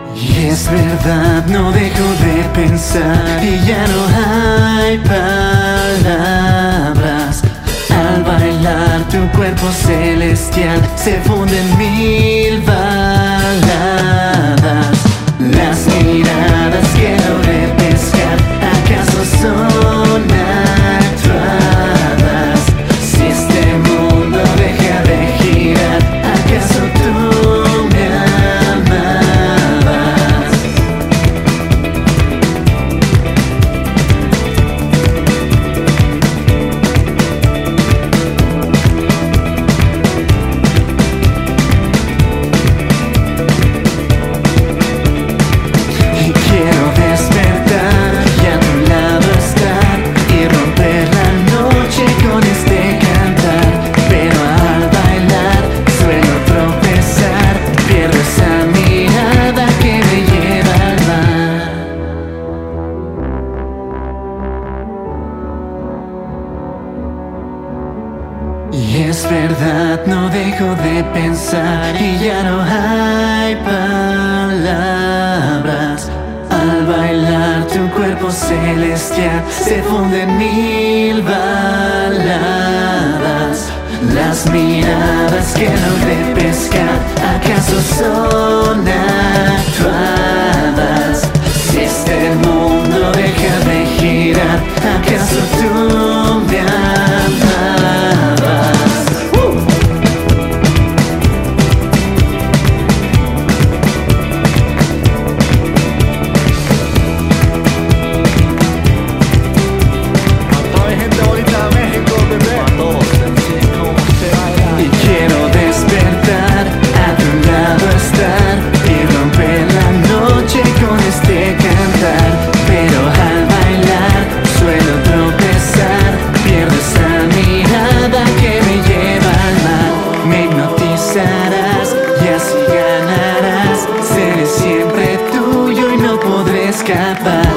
Y es verdad, no dejo de pensar y ya no hay palabras. Al bailar tu cuerpo celestial se funden mil baladas. Las miradas que logré pescar, ¿acaso son actuadas? Si este mundo deja de girar, ¿acaso tú me amabas? Y quiero despertar y a tu lado estar y romper la noche con este cantar. Pero al bailar suelo tropezar, pierdo esa mirada que me lleva al mar. Y es verdad, no dejo de pensar y ya no hay palabras. Al bailar tu cuerpo celestial se funden mil baladas. Las miradas que logré pescar, ¿acaso son actuadas? Si este mundo deja de girar, ¿acaso tú me amabas? Y quiero despertar, a tu lado estar y romper la noche con este cantar. Pero al bailar suelo tropezar, pierdo esa mirada que me lleva al mar. Me hipnotizarás y así ganarás, seré siempre tuyo y no podré escapar.